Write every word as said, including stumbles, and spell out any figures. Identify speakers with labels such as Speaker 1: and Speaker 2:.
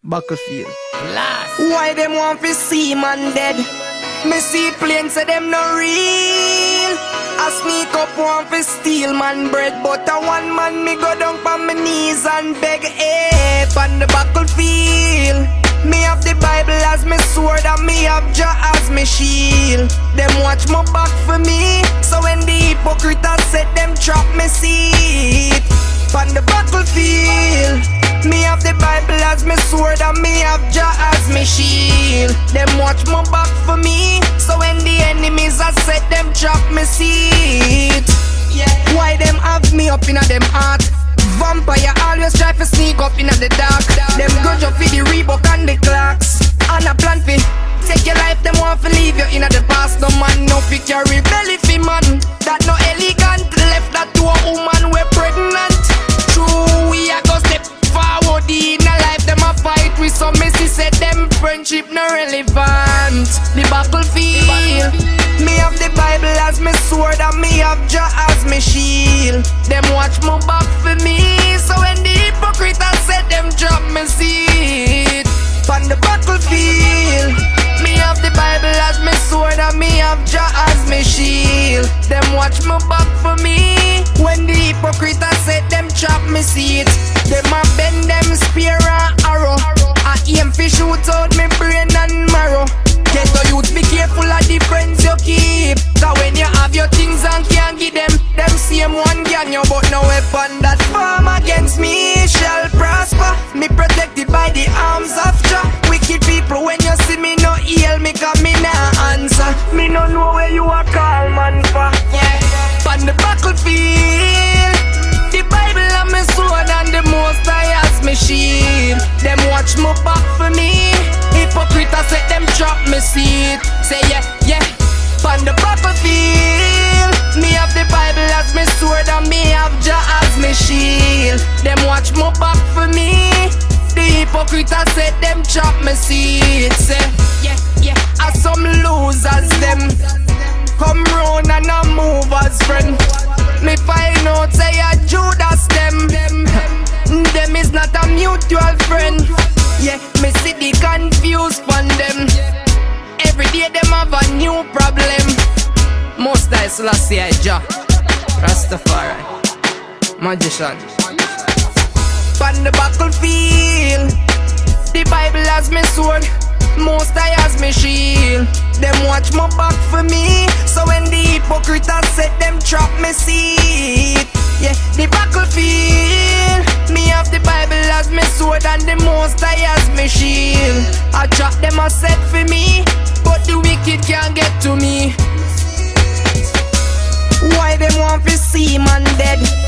Speaker 1: Battlefield.
Speaker 2: Last.
Speaker 3: Why them want to see man dead? Me see plain say them no real. I sneak up want to steal man bread, but a one man me go down on my knees and beg help on the battlefield. Me have the Bible as me sword and me have Jah as me shield. Them watch my back for me, so when the hypocrite set them trap me seat. On the battlefield, me have the Bible as me sword and me have Jah as me shield. Them watch my back for me, so when the enemies are set them trap me seat. Yeah. Why them have me up inna them heart? Vampire always try to sneak up inna the dark. Them grudge up for the Reebok and the clocks. And a plan fi take your life, them want to leave you inna the past. No man no fi carry belly fi man. That no elegant, left that to a woman we pregnant. True, we a go step forward in a life, them a fight with some messy said them friendship no relevant. The battlefield, me have the Bible as me sword and me have Jah as me shield. Them watch my back for me, so when the hypocrite said them drop me seat. On the battlefield, me have the Bible as me sword and me have Jah as me shield. Them watch my back for me, when the hypocrite said them trap me seat. Them a bend them spear and arrow, I aim fi shoot out me brain and marrow. Get the youth, be careful of the friends you keep, cause when you have your things and can't give them, them same one gang you, but no weapon that form against me shall prosper. Me protected by the arms of Jah. Wicked people, when you see me no heal me, cause me nah answer. Me no know where you are call man for. Yeah. On the battlefield, the Bible and me sword and the Most High as me shield. Them watch my back for me, hypocrite set them trap me seat. Say yeah, yeah. On the battlefield, me have the Bible as me sword and me have Jah as me shield. Them watch my back for me, the hypocrite set them trap me seat. Say yeah, yeah. As some losers them come round and a move as friend. Me find out say a Judas them. Them is not a mutual friend. Yeah, me see the confused on them. Every day them have a new problem. Most High Selassie I Jah Rastafari Magician. On the battlefield, the Bible as me sword, Most High as me shield. Them watch my back for me, so when the hypocrite set them trap me seat. Yeah, the battlefield, me have the Bible as me sword and the Most High as me shield. I trap them a set for me, but the wicked can't get to me. Why them want to see man dead?